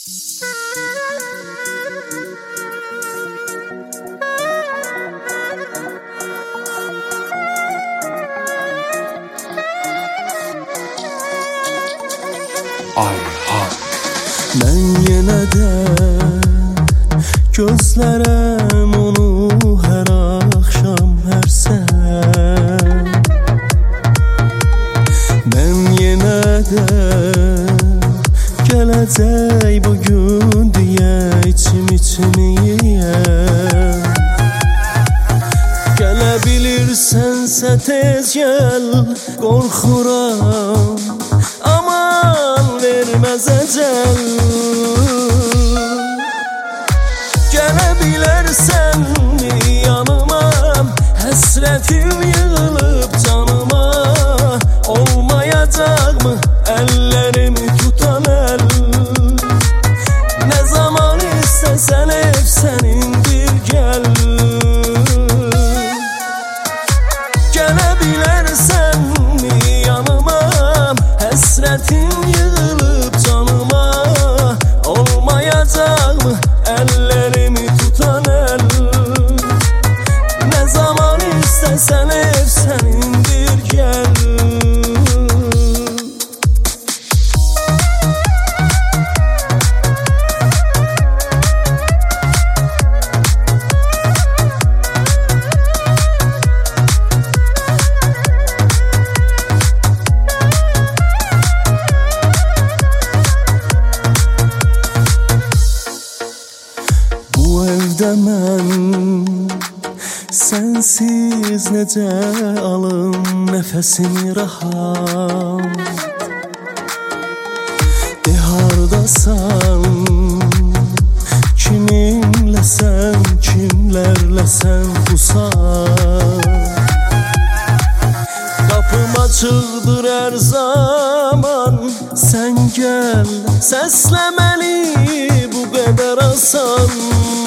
Ben yenə də gözlərəm onu hər axşam, hər səhər. Ben yenə də gələcək bugün deyə içimi yeyər. Gələ bilirsənsə tez gəl, qorxuram aman verməz əcəl. Gələ bilərsənmi yanıma, həsrətim yığılıb canıma. Olmayacaq mı əllərimi tutan əl? Nə zaman istəsən ev sənindir, gəl. Gələ bilərsənmi yanıma, həsrətim yığılıb canıma. Olmayacaq mı əllərimi tutan əl? Nə zaman istəsən ev sənindir, gəl. Mən sensiz necə alım nəfəsimi rahat? De hardasan, kiminləsən, kimlərləsən bu saat? Qapım açıqdır hər zaman, sən gəl səslə məni bu qədər asan.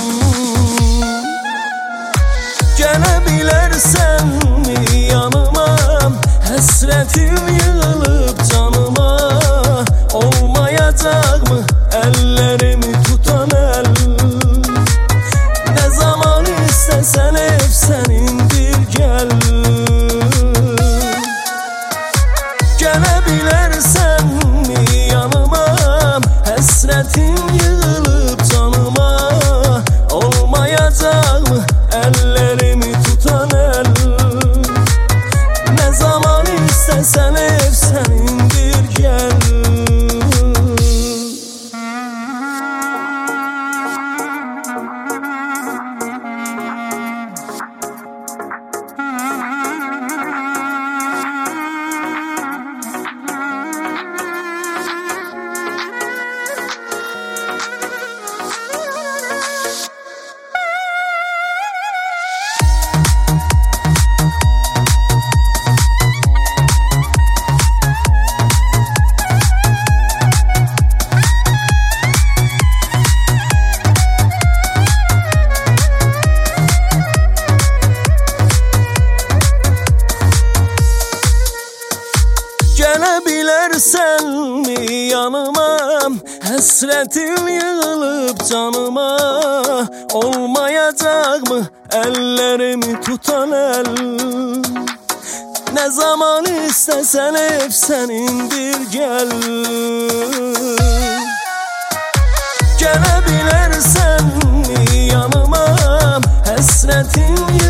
Gələ bilərsənmi yanıma, həsrətim yığılıb canıma. Olmayacaq mı əllərimi tutan əl? Nə zaman istəsən ev sənindir, gəl. Gələ bilərsənmi yanıma, həsrətim yığılıb canıma. Olmayacaq mı əllərimi tutan əl? Nə zaman istəsən ev sənindir, gəl. Gələ bilərsənmi yanıma, həsrətim yığılıb canıma. Olmayacaq mı əllərimi tutan əl? Nə zaman istəsən ev sənindir, gəl. Gələ bilərsənmi yanıma, həsrətim yığılıb